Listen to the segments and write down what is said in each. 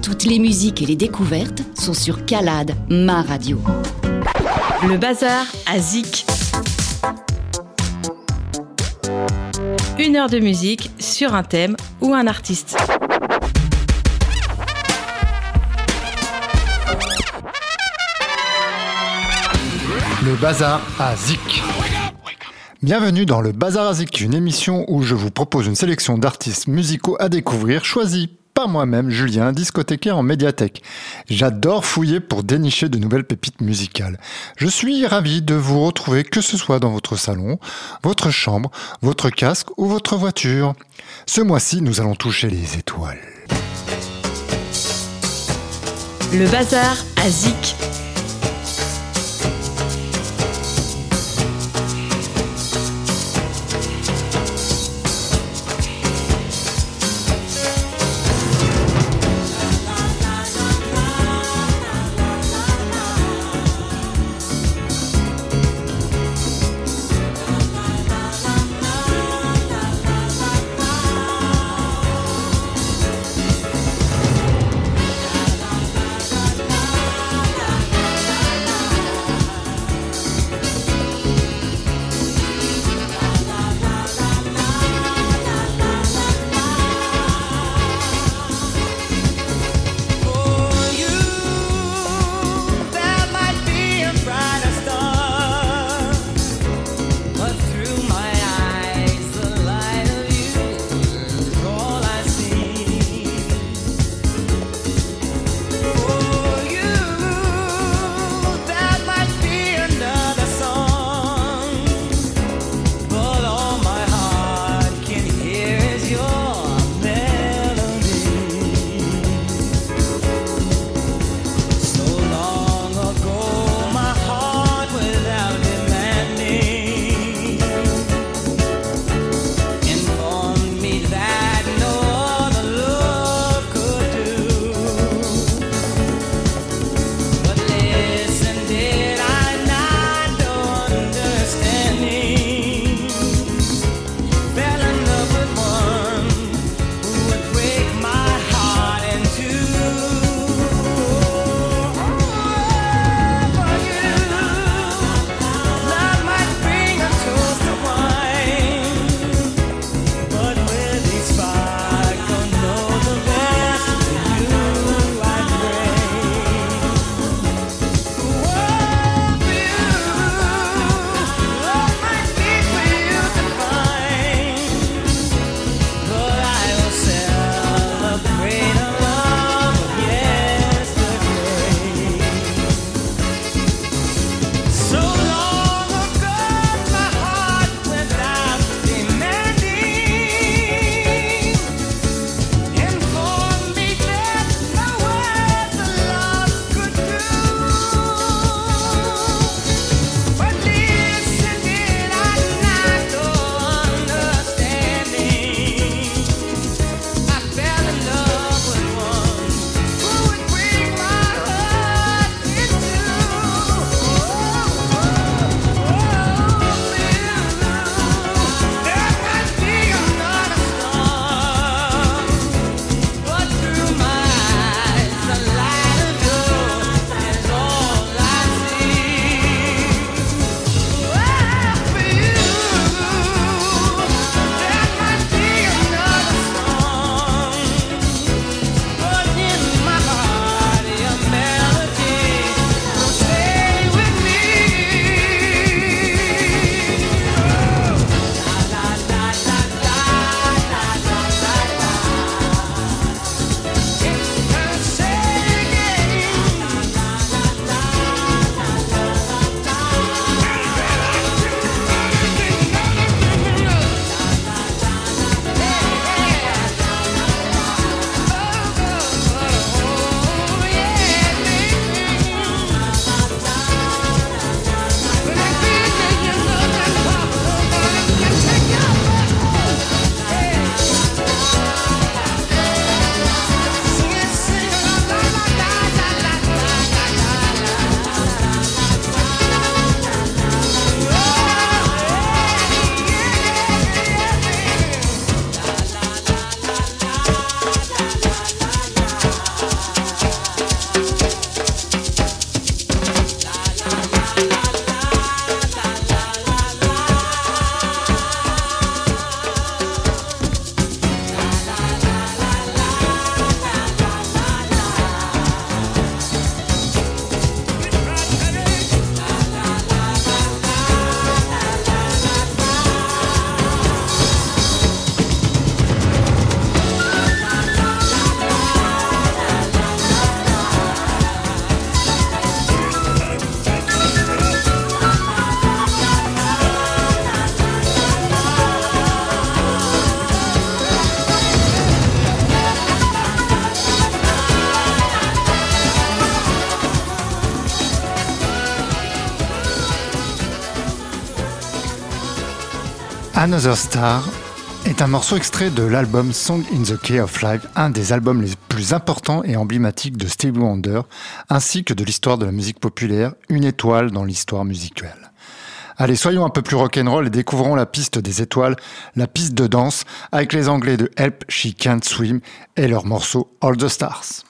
Toutes les musiques et les découvertes sont sur Calade, ma radio. Le bazar à Zik. 1 heure de musique sur un thème ou un artiste. Le bazar à Zik. Bienvenue dans le Bazar à Zik, une émission où je vous propose une sélection d'artistes musicaux à découvrir, choisis par moi-même, Julien, discothécaire en médiathèque. J'adore fouiller pour dénicher de nouvelles pépites musicales. Je suis ravi de vous retrouver, que ce soit dans votre salon, votre chambre, votre casque ou votre voiture. Ce mois-ci, nous allons toucher les étoiles. Le bazar à Zik. Another Star est un morceau extrait de l'album Song in the Key of Life, un des albums les plus importants et emblématiques de Stevie Wonder, ainsi que de l'histoire de la musique populaire, une étoile dans l'histoire musicale. Allez, soyons un peu plus rock'n'roll et découvrons la piste des étoiles, la piste de danse, avec les Anglais de Help She Can't Swim et leur morceau All the Stars.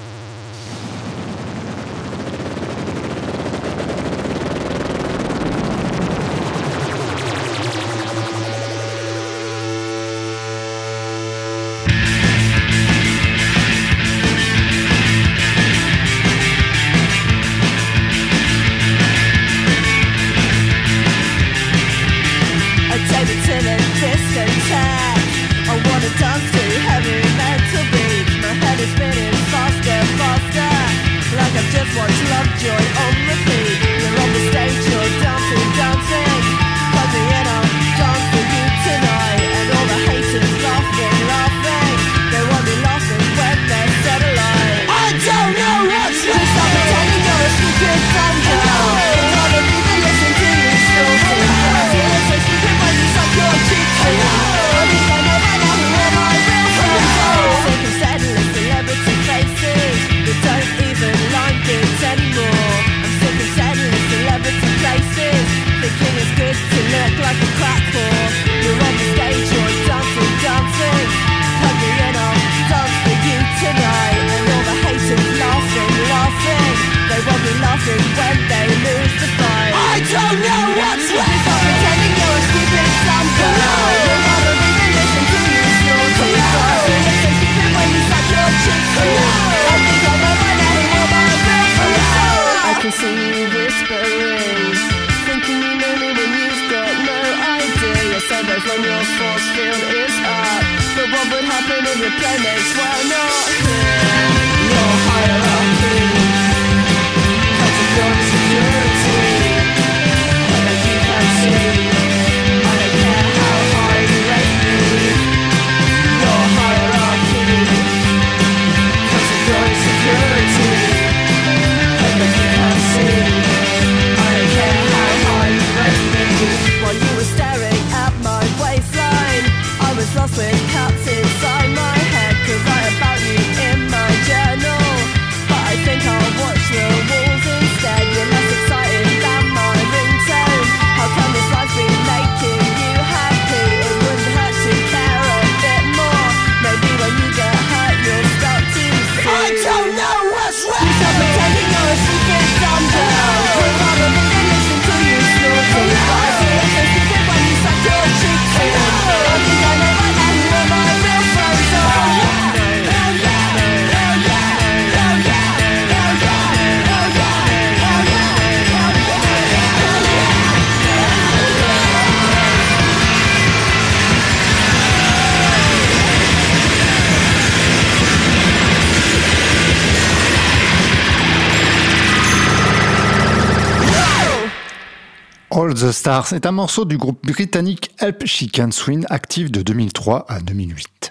All the Stars est un morceau du groupe britannique Help She Can't Swim, actif de 2003 à 2008.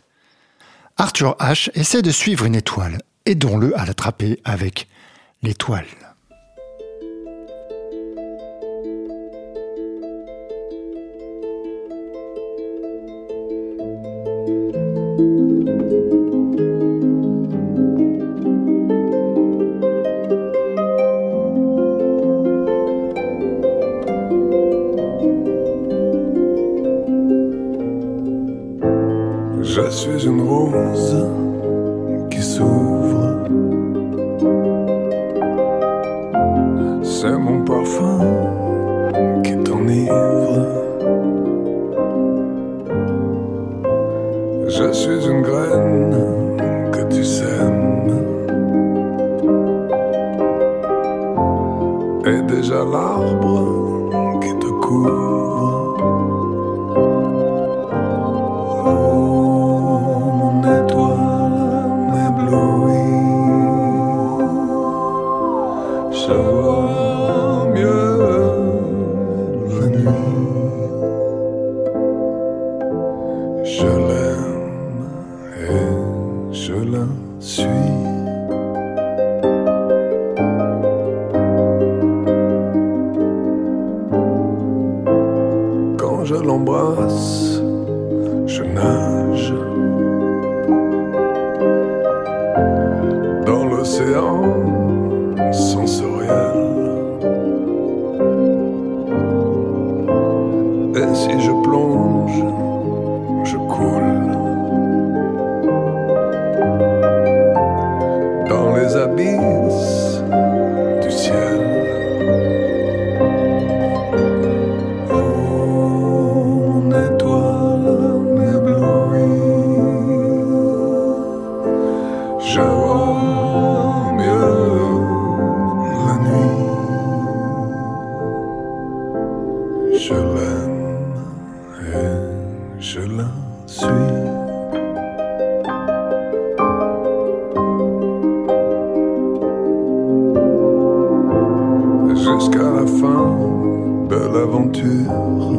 Arthur Ashe essaie de suivre une étoile. Aidons-le à l'attraper avec l'étoile. Je suis une rose qui s'ouvre. C'est mon parfum qui t'enivre. Je suis une graine que tu sèmes. Et déjà l'arbre qui te couvre. Mon étoile. l'océan sensoriel. Et si je plonge, je coule dans les abysses du ciel. Oh, mon étoile éblouie, je vois mieux la nuit. Je l'aime et je la suis. Jusqu'à la fin de l'aventure,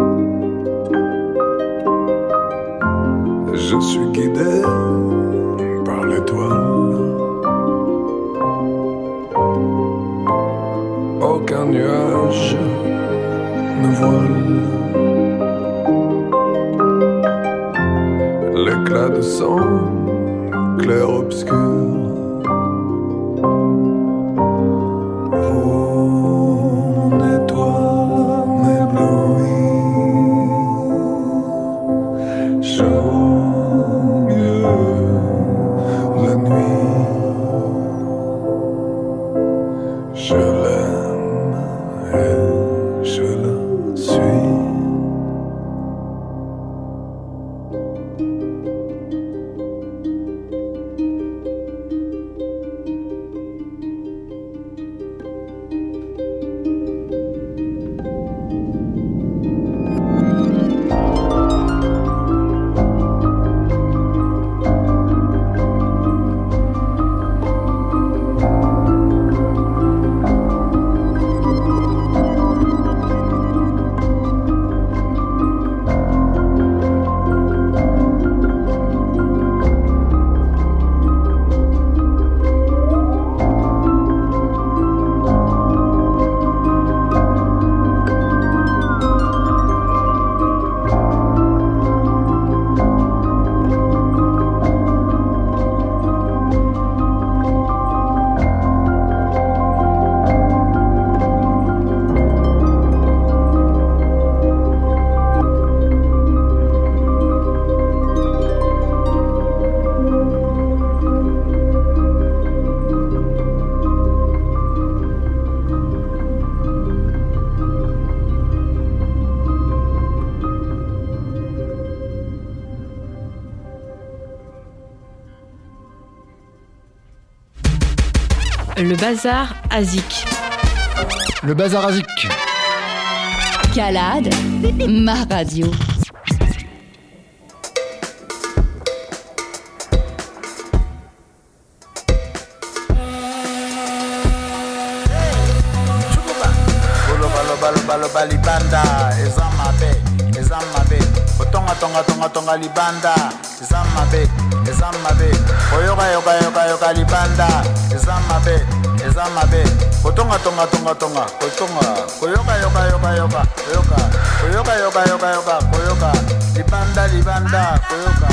je suis guidé par l'étoile. Aucun nuage ne voile l'éclat de son clair-obscur. Le bazar à Zik. Le bazar à Zik. Calade, ma radio. Baloba libanda, ezamabe, otonga libanda, ezamabe, oyoka libanda, ezamabe, otonga, koyoka, libanda, koyoka.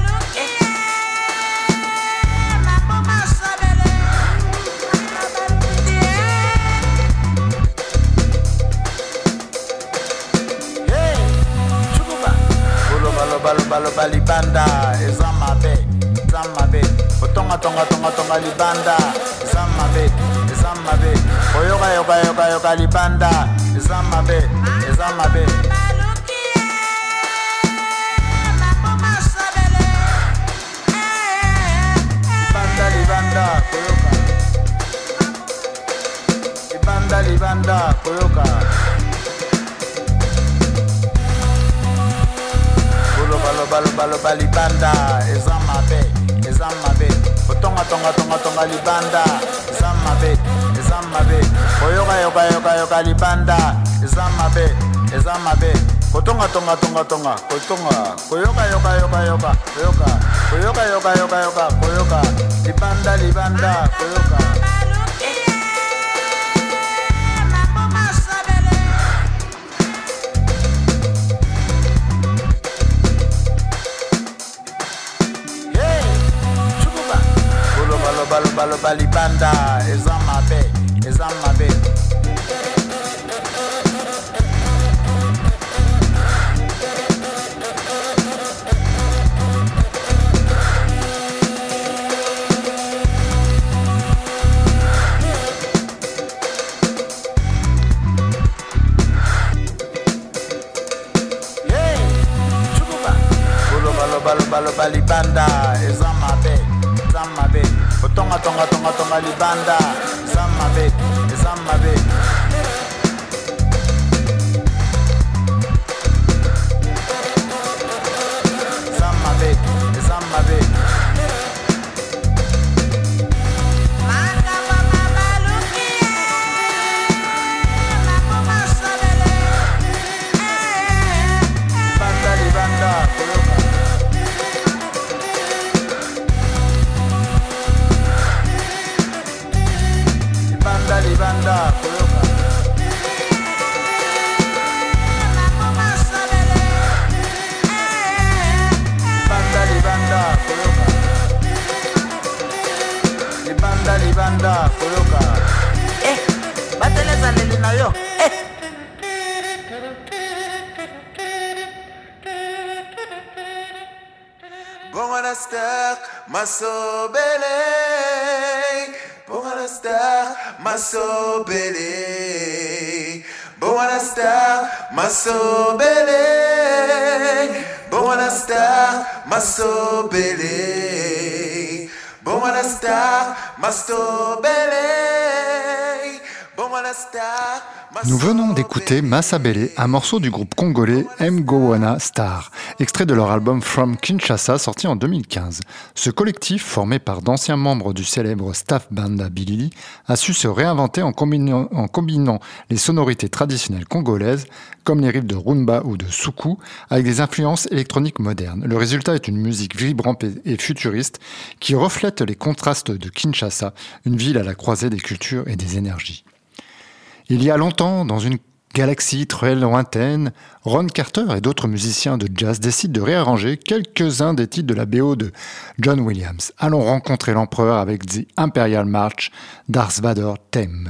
Baloba libanda, ezamabe, otonga libanda, ezamabe, oyoka libanda, ezamabe, libanda, koyoka. Baloba libanda, ezamabe, otonga libanda, ezamabe, oyoka libanda, ezamabe, otonga, koyoka, libanda, koyoka. loba loba libanda eza mabe eza mabe. Loba libanda eza mabe otonga tonga tonga tonga libanda eza mabe eza mabe. Eza mabe eza mabe. Libanda koyoka libanda koyoka bateleza leli na yo Bongana star masobele Bongana star masobele Bongana star masobele Bongana star masobele Bongana star masobele Bongana star. Nous venons d'écouter Massabele, un morceau du groupe congolais Mgowana Star, extrait de leur album From Kinshasa sorti en 2015. Ce collectif, formé par d'anciens membres du célèbre Staff Banda Bilili, a su se réinventer en combinant les sonorités traditionnelles congolaises, comme les riffs de rumba ou de soukou, avec des influences électroniques modernes. Le résultat est une musique vibrante et futuriste qui reflète les contrastes de Kinshasa, une ville à la croisée des cultures et des énergies. Il y a longtemps, dans une galaxie très lointaine, Ron Carter et d'autres musiciens de jazz décident de réarranger quelques-uns des titres de la BO de John Williams. Allons rencontrer l'empereur avec The Imperial March d'Ars Vader Theme.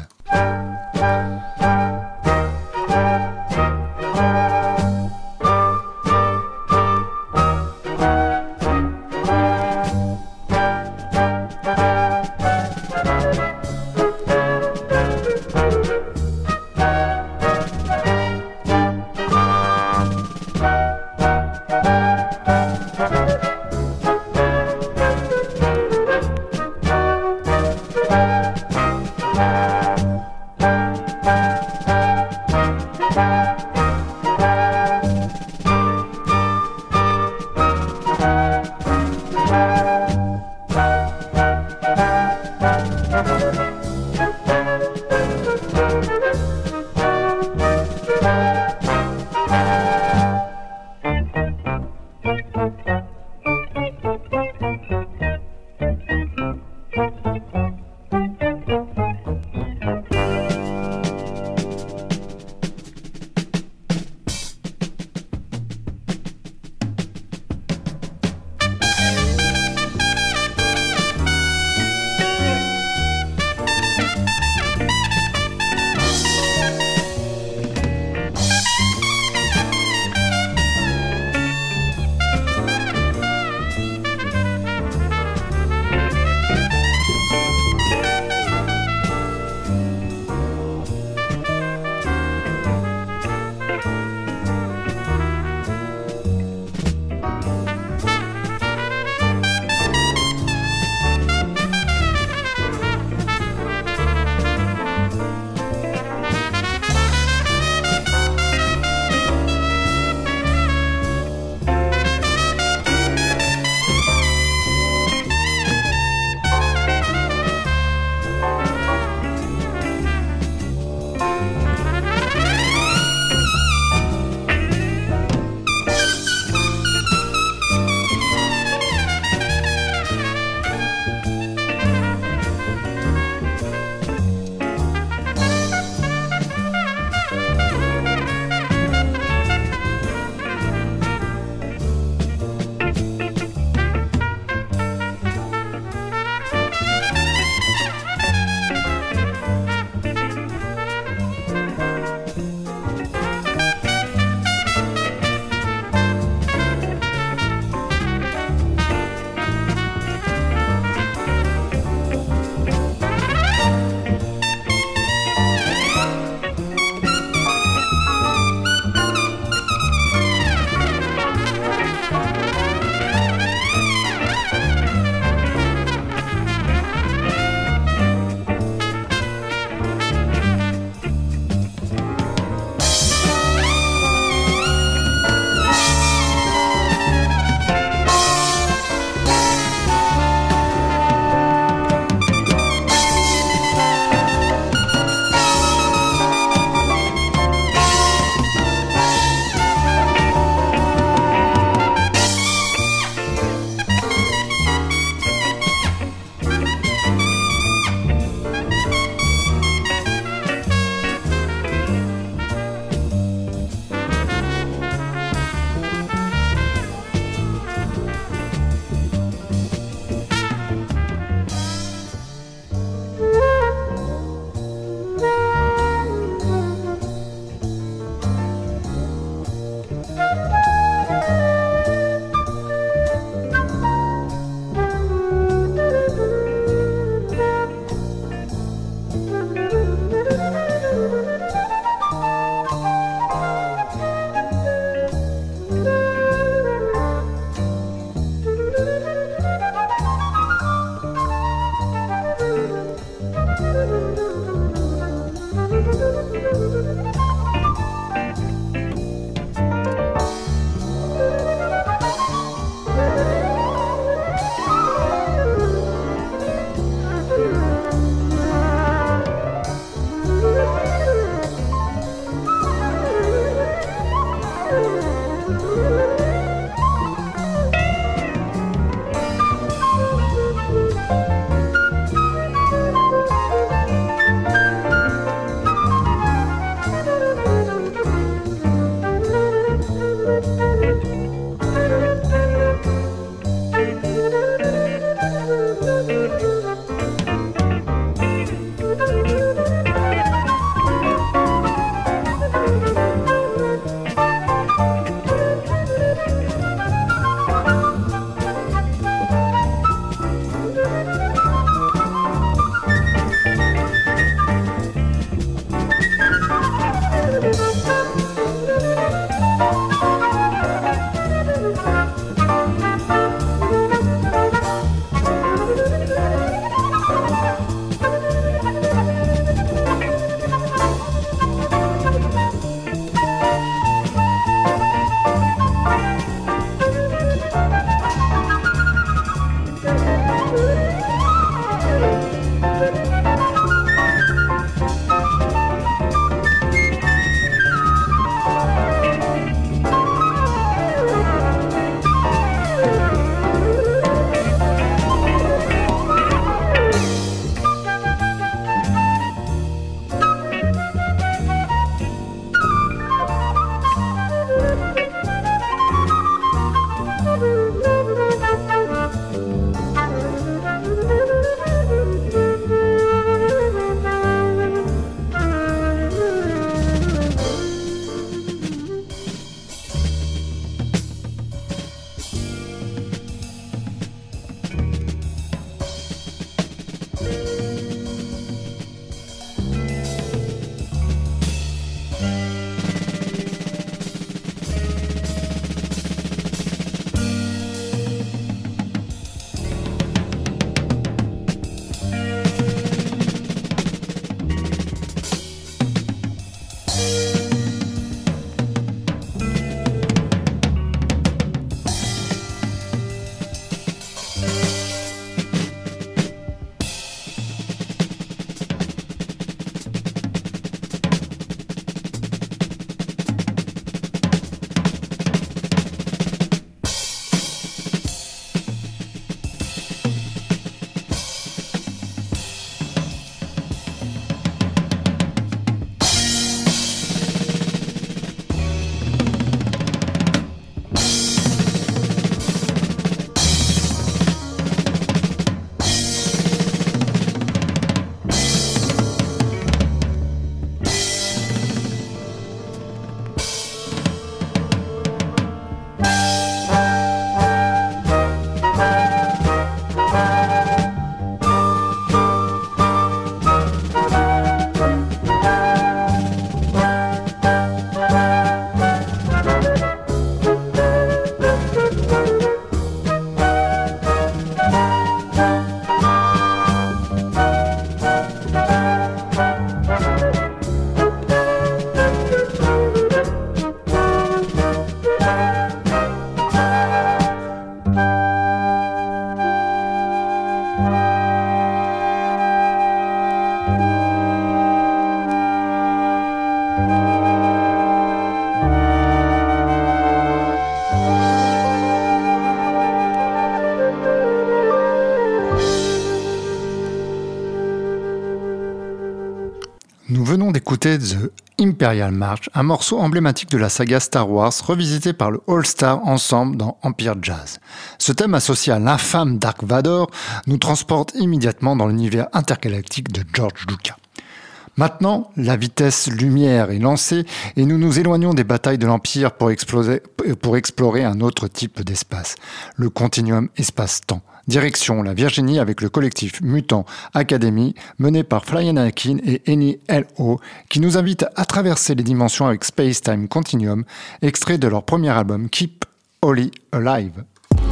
Nous venons d'écouter The Imperial March, un morceau emblématique de la saga Star Wars, revisité par le All Star Ensemble dans Empire Jazz. Ce thème associé à l'infâme Dark Vador nous transporte immédiatement dans l'univers intergalactique de George Lucas. Maintenant, la vitesse lumière est lancée et nous nous éloignons des batailles de l'Empire pour explorer un autre type d'espace, le continuum espace-temps. Direction la Virginie avec le collectif Mutant Academy mené par Fly Anakin et Annie L.O. qui nous invite à traverser les dimensions avec Space Time Continuum, extrait de leur premier album Keep Holly Alive.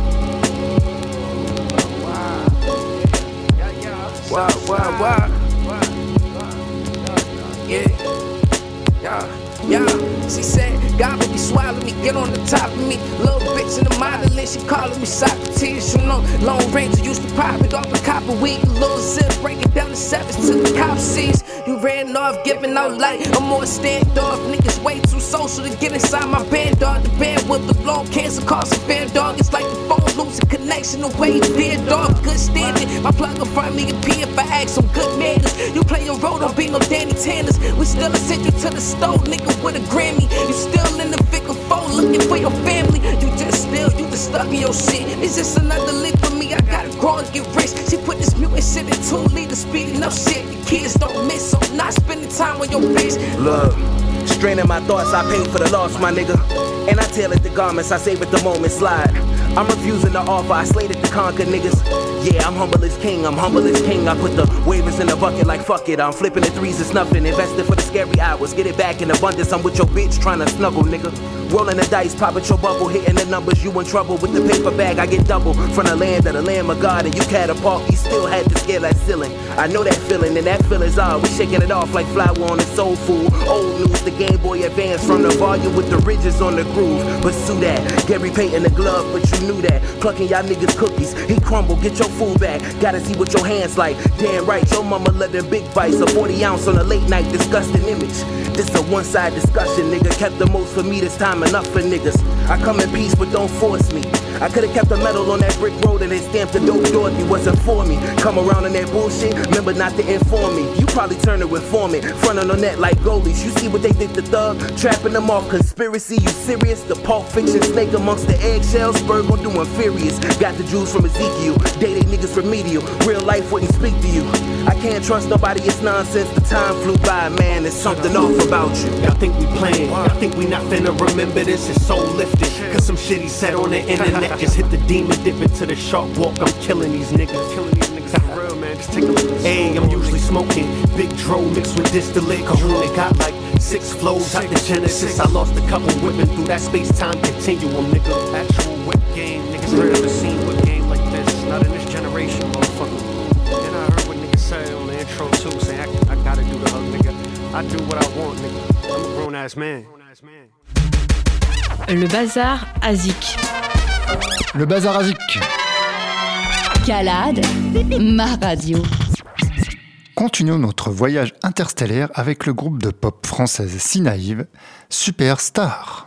Yeah, she said, God make me swallow me, get on the top of me. Little bitch in the modeling, she calling me Socrates. You know, Lone Ranger used to pop it off a copper weed. Little zip, breaking down the sevens till the cop sees. You ran off, giving out light. I'm more standoff, niggas way too social to get inside my band, dog. The band with the blown cancer causing fair, dog. It's like the phone losing connection, the way you did, dog. Good standing, my plug in front of me and P if I ask some good manners. You play your role, don't be no Danny Tanners. We still send you to the stove, nigga, with a Grammy. You still in the Vicar 4 looking for your family. You just stuck in your shit. It's just another lick for me. I gotta grow and get rich. She put this mutant shit in 2 liters, speeding up shit. The kids don't miss, so I'm not spending time with your bitch. Look, straining my thoughts, I pay for the loss, my nigga. And I tail at the garments, I save at the moment, slide. I'm refusing the offer, I slated to conquer niggas. Yeah, I'm humble as king, I put the waivers in the bucket like fuck it. I'm flipping the threes, it's nothing. Invested for the scary hours, get it back in abundance. I'm with your bitch, trying to snuggle, nigga. Rolling the dice, popping your bubble, hitting the numbers. You in trouble with the paper bag, I get double. From the land of the Lamb of God, and you catapult. You still had to scale that ceiling. I know that feeling, and that feeling's all. We shaking it off like flour on a soul food. Old news, the Game Boy Advance from the volume with the ridges on the groove. Pursue that, Gary Payton the glove, but you knew that. Plucking y'all niggas cookies, he crumble, get your food back. Gotta see what your hands like. Damn right, your mama let them big bites. A 40 ounce on a late night disgusting image. This a one-side discussion, nigga. Kept the most for me this time, enough for niggas. I come in peace, but don't force me. I could've kept the metal on that brick road and they stamped the dope door if you wasn't for me. Come around in that bullshit, remember not to inform me. You probably turn to informant, frontin' on that like goalies. You see what they did to Thug? Trapping them off conspiracy, you serious? The Pulp Fiction snake amongst the eggshells, Spur gon' do inferiors. Got the Jews from Ezekiel, they niggas remedial. Real life wouldn't speak to you. I can't trust nobody, it's nonsense. The time flew by, man, there's something off about you. Y'all think we playing, y'all think we not finna remember this. It's so lifted, cause some shit he said on the internet just hit the demon, dip into the shark walk. I'm killing these niggas, for real, man, just take a look. Hey, I'm usually smoking big dro mixed with distillate. Kahuna got like 6 flows out the Genesis. I lost a couple whipping through that space-time continuum, nigga. Actual whip game, niggas never seen a game like this. Not in this generation, motherfucker. And I heard what niggas say on the intro too, say I gotta do the hug, nigga. I do what I want, nigga. I'm a grown-ass man. Le bazar à Zik. Le bazar à Zik. Calade, ma radio. Continuons notre voyage interstellaire avec le groupe de pop française si naïve, Superstar.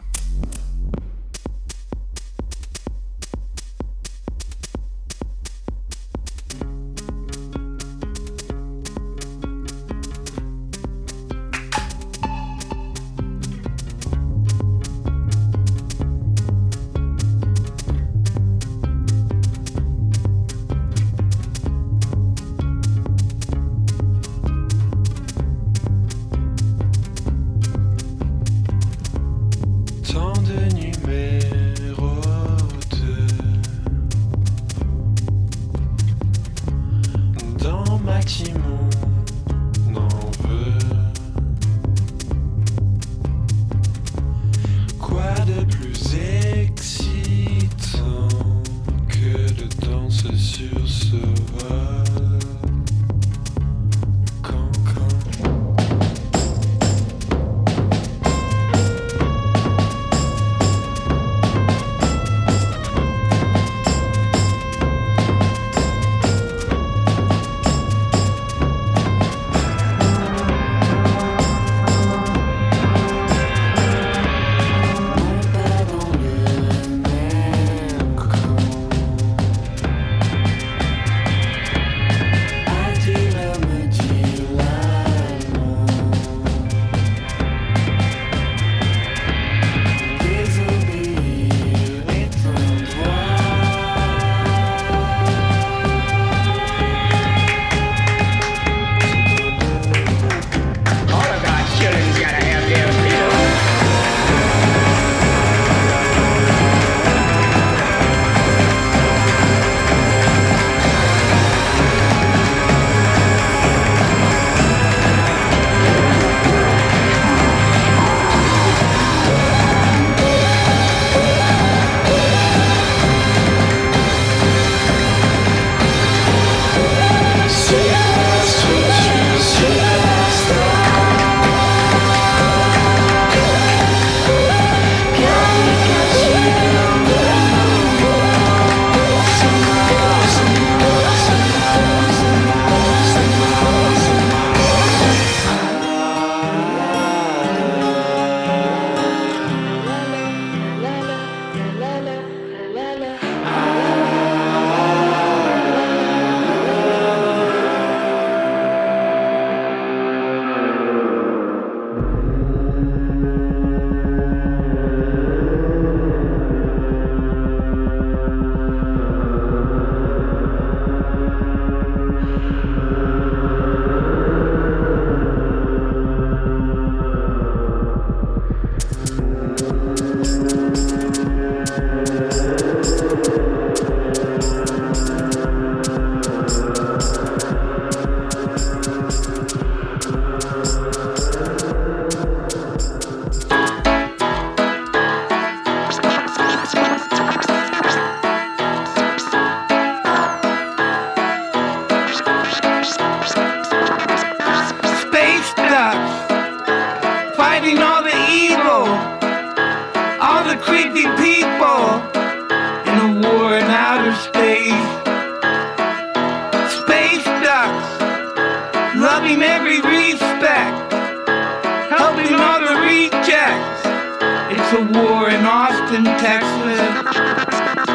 every respect, helping all the rejects. It's a war in Austin, Texas.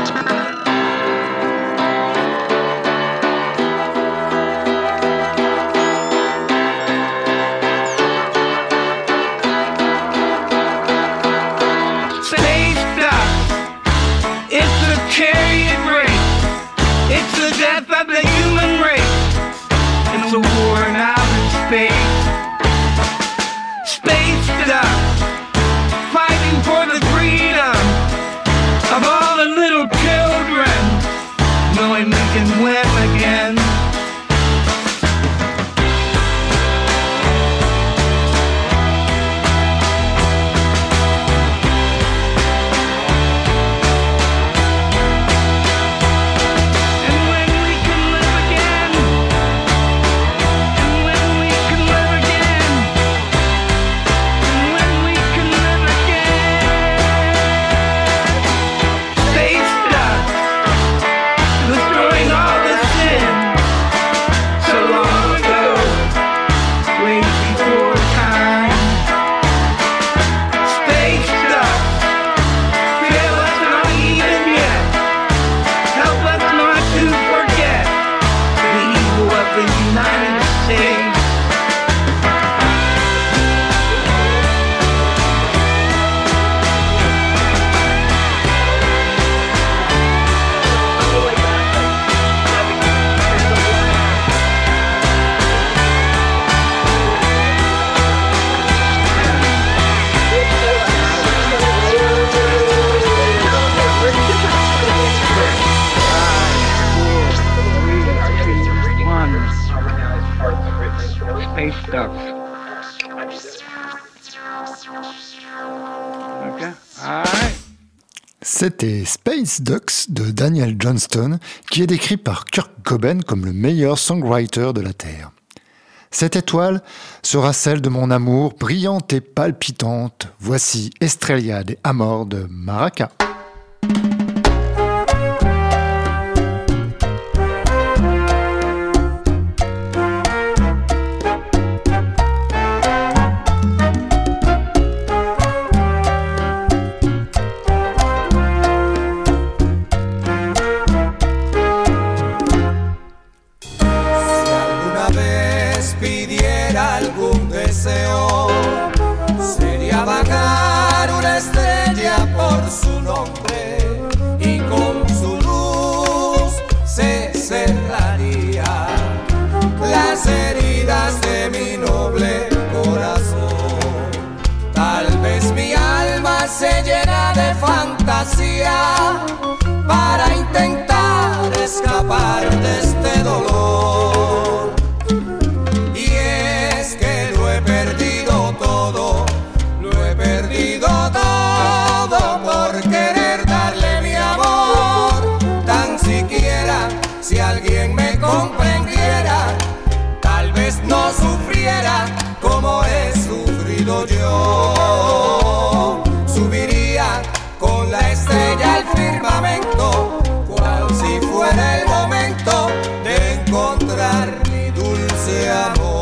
Chariot race, it's the death of the human race. It's a war in outer space. Space ducks, fighting for the freedom of all the little children, knowing we can win again. C'était Space Ducks de Daniel Johnston, qui est décrit par Kurt Cobain comme le meilleur songwriter de la Terre. Cette étoile sera celle de mon amour, brillante et palpitante. Voici Estrella de Amor de Maraca. Sería bajar una estrella por su nombre y con su luz se cerraría las heridas de mi noble corazón. Tal vez mi alma se llena de fantasía para intentar escapar de este dolor. Y es que lo he perdido todo por querer darle mi amor. Tan siquiera si alguien me comprendiera, tal vez no sufriera como he sufrido yo. Subiría con la estrella al firmamento, cual si fuera el momento de encontrar mi dulce amor.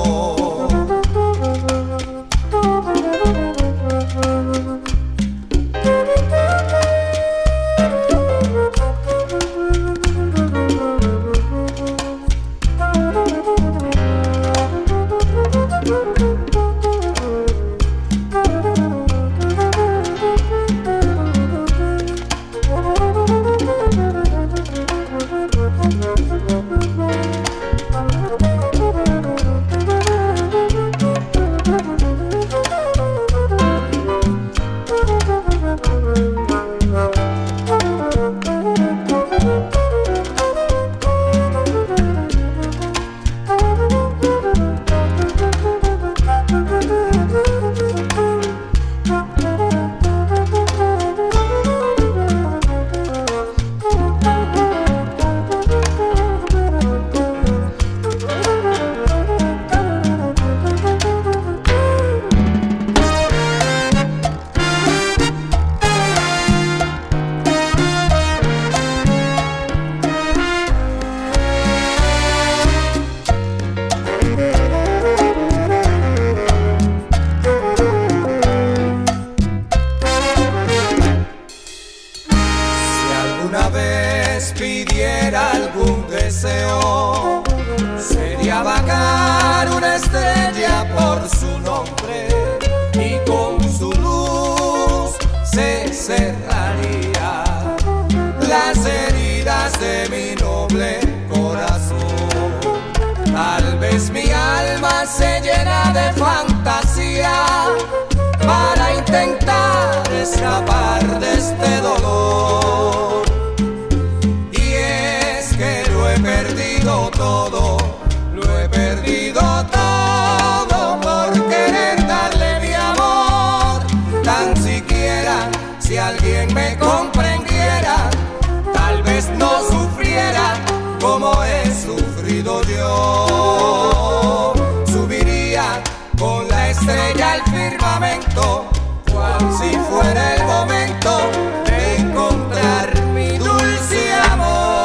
alma se llena de fantasía para intentar escapar de este dolor. Y es que lo he perdido todo, lo he perdido todo por querer darle mi amor. Tan siquiera si alguien me comprendiera, tal vez no sufriera como he sufrido yo. Subiría con la estrella al firmamento, cual si fuera el momento de encontrar mi dulce amor.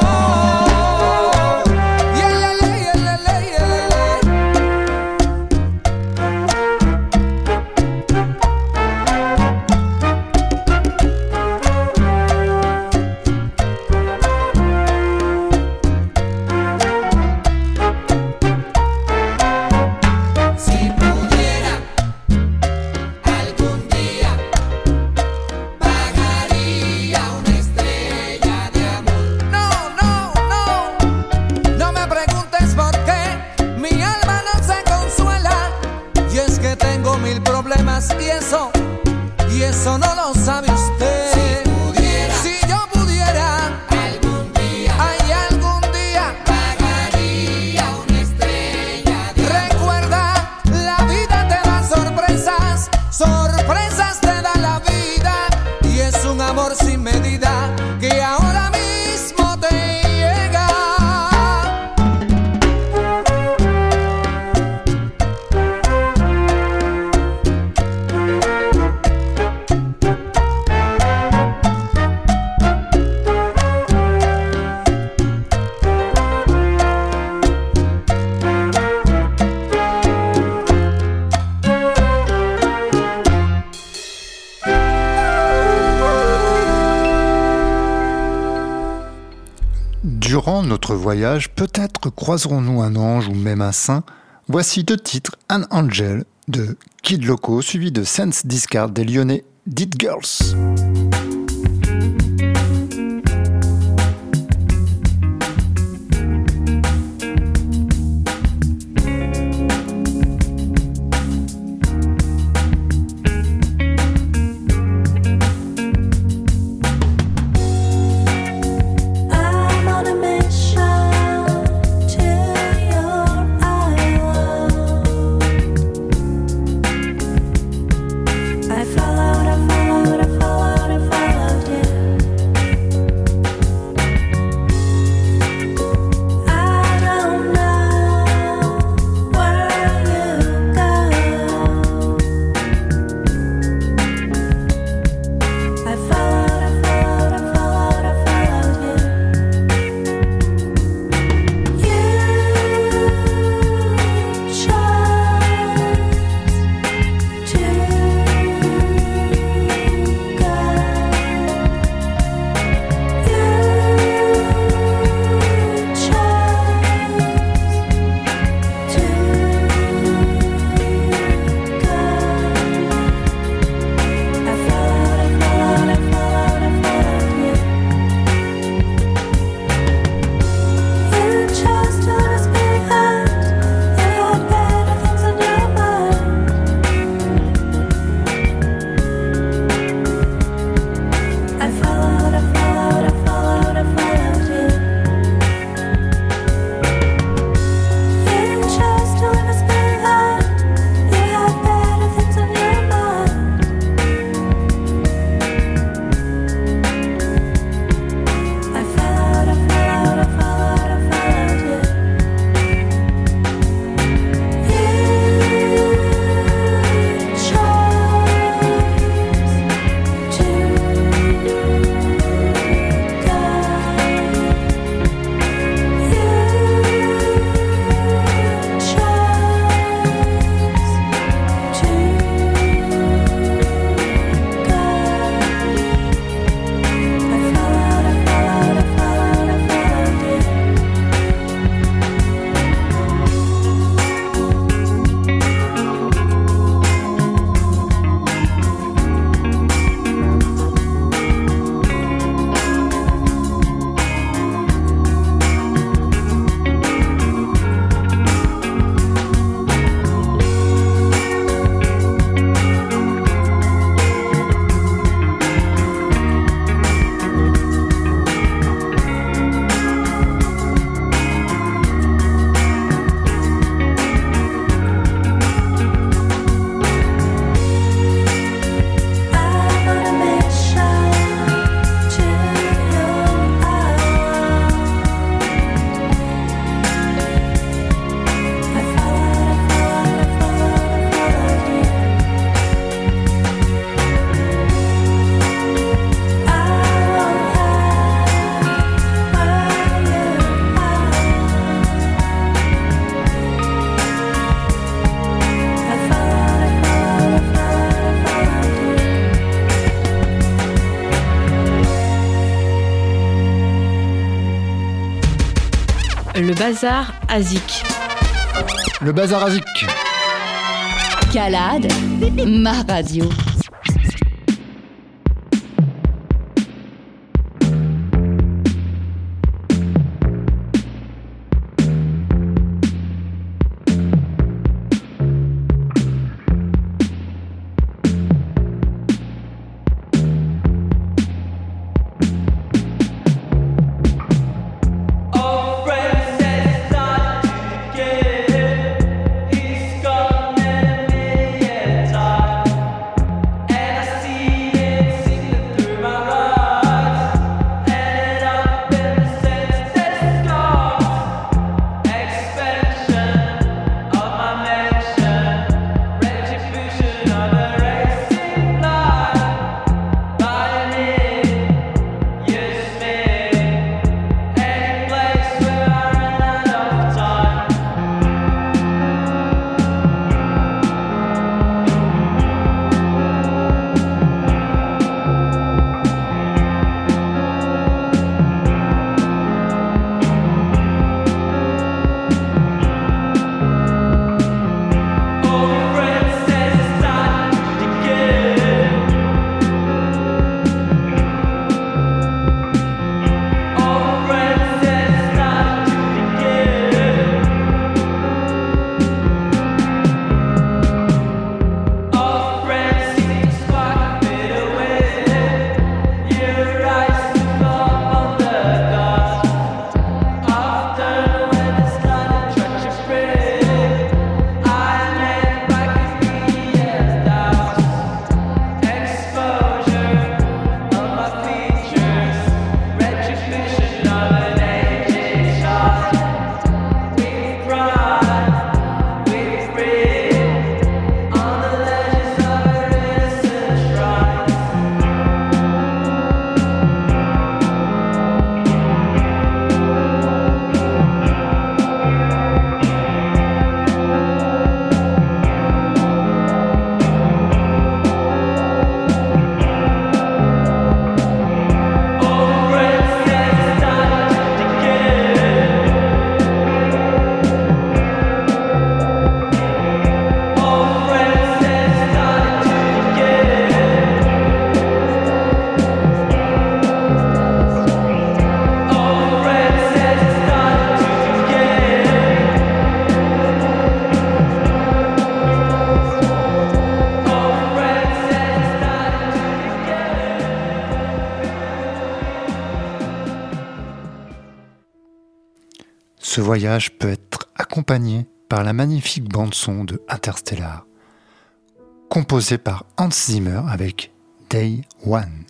Y eso no lo sabe usted. Si yo pudiera, algún día, ay, algún día, pagaría una estrella de amor. Recuerda, la vida te da sorpresas, sorpresas te da la vida. Y es un amor sin medida que ahora mismo te llega. Durant notre voyage, peut-être croiserons-nous un ange ou même un saint. Voici 2 titres, An Angel de Kid Loco, suivi de Sense Discard des Lyonnais Dead Girls. I followed le bazar à Zik. Le bazar à Zik. Calade, ma radio. Ce voyage peut être accompagné par la magnifique bande-son de Interstellar, composée par Hans Zimmer avec Day One.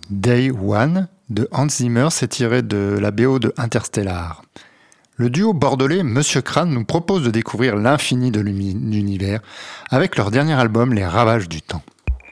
Day One de Hans Zimmer s'est tiré de la BO de Interstellar. Le duo bordelais Monsieur Crâne nous propose de découvrir l'infini de l'univers avec leur dernier album Les Ravages du Temps.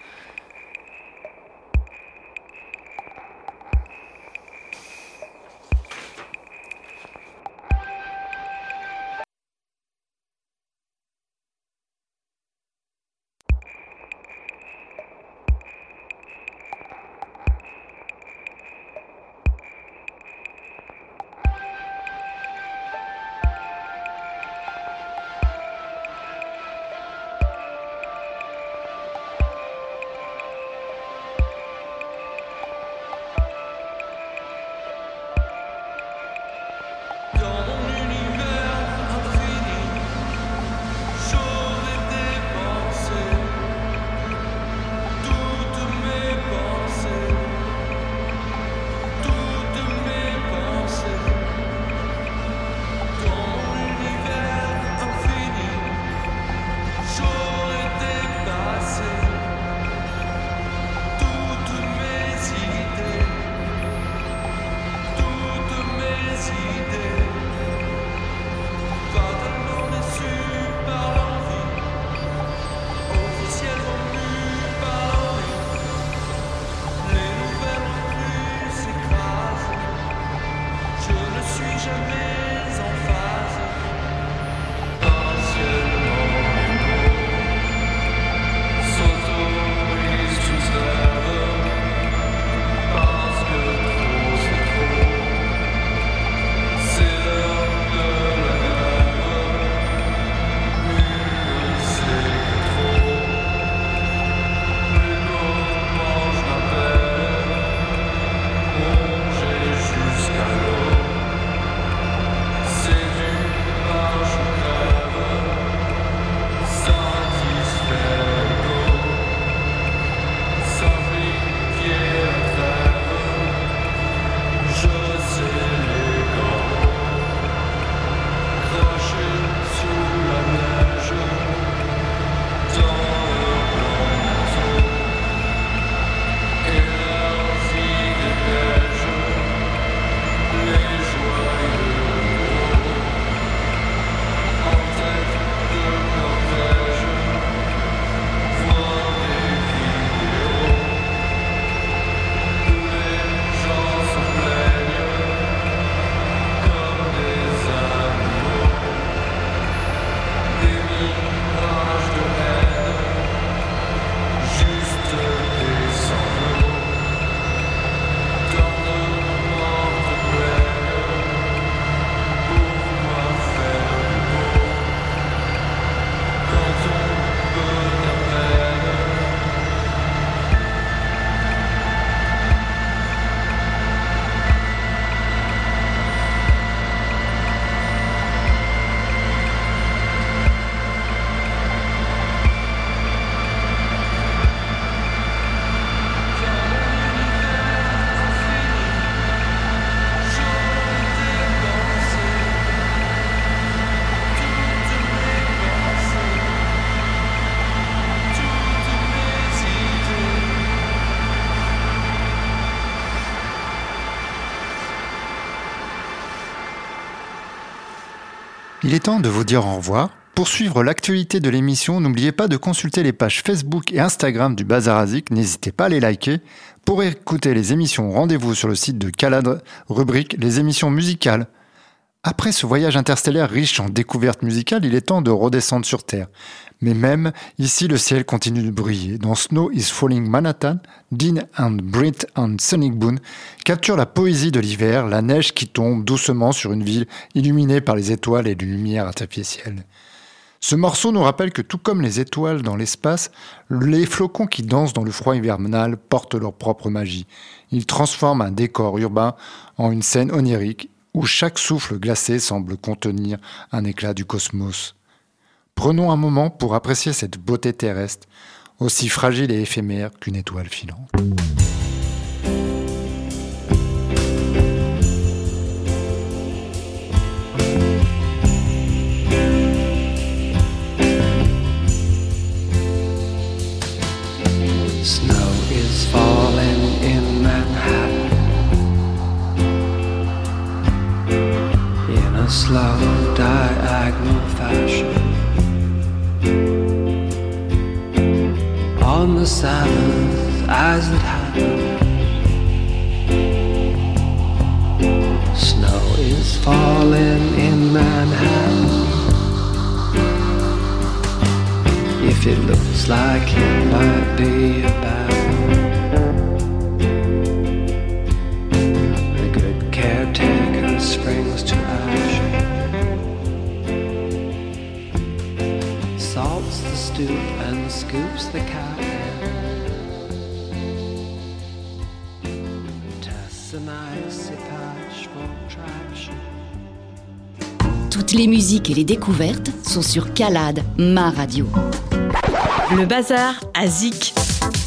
Il est temps de vous dire au revoir. Pour suivre l'actualité de l'émission, n'oubliez pas de consulter les pages Facebook et Instagram du Bazar à Zik. N'hésitez pas à les liker. Pour écouter les émissions, rendez-vous sur le site de Calade, rubrique Les émissions musicales. Après ce voyage interstellaire riche en découvertes musicales, il est temps de redescendre sur Terre. Mais même ici, le ciel continue de briller. Dans Snow is Falling Manhattan, Dean and Britt and Sonic Boom capturent la poésie de l'hiver, la neige qui tombe doucement sur une ville illuminée par les étoiles et les lumières artificielles. Ce morceau nous rappelle que tout comme les étoiles dans l'espace, les flocons qui dansent dans le froid hivernal portent leur propre magie. Ils transforment un décor urbain en une scène onirique où chaque souffle glacé semble contenir un éclat du cosmos. Prenons un moment pour apprécier cette beauté terrestre, aussi fragile et éphémère qu'une étoile filante. Snow is falling in Manhattan. the 7th as it happened. Snow is falling in Manhattan. If it looks like it might be a battle, the good caretaker springs to action, salts the stoop and scoops the cat in, tests an icy patch for traction. Toutes les musiques et les découvertes sont sur Calade, ma radio. Le bazar à Zik.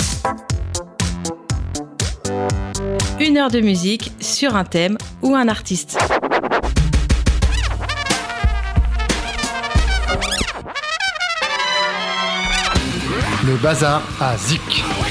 1 heure de musique sur un thème ou un artiste. Le bazar à Zik.